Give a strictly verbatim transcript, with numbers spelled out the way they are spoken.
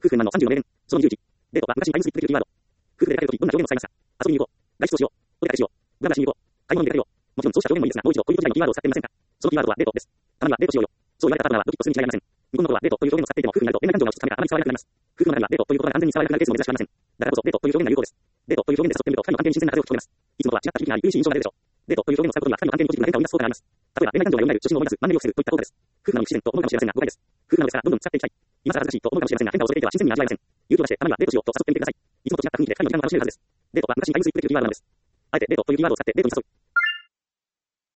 夫婦のさんじゅうの名言。そのにじゅういち。デートは昔にタイムスリップできるキーワード。夫婦で出かけるときどんな表現を使いますか？遊びに行こう。外出をしよう。お出かけしよう。ブラブラしに行こう。買い物に出かけよう。もちろんそうした表現もいいですが、もう一度恋人時代のキーワードを使ってみませんか？そのキーワードとはデートです。たまにはデートしようよ。そう言われたパートナーはドキッとするに違いありません。日本のことはデートという表現を使っていても、夫婦になると恋愛感情が落ち着くためかあまり使われなくなります。夫婦の中ではデートという言葉が安全に使われなくなるケースも珍しくありません。だからこそデートという表現が有効です。デートという表現で誘ってみると、二人の関係に新鮮な風を吹き込めます。いつもとは違った響きがあり、嬉しい印象が出るでしょう。デートという表現を使うことには、二人の関係にポジティブな変化を生み出す効果があります。例えば、恋愛感情が蘇る、初心を思い出す、マンネリを防ぐといった効果です。夫婦なのに不自然と思うかもしれませんが、誤解です。夫婦なのですから、どんどん使っていきたい。今更恥ずかしいと思うかもしれませんが、変化をそれでいては自然に味わえません。勇気を出して、たまにはデートしようと誘ってみてください。いつもと違った雰囲気で二人の時間を楽しめるはずです。デートは昔にタイムスリップできるキーワードなのです。あえてデートというキーワードを使ってデートに誘う。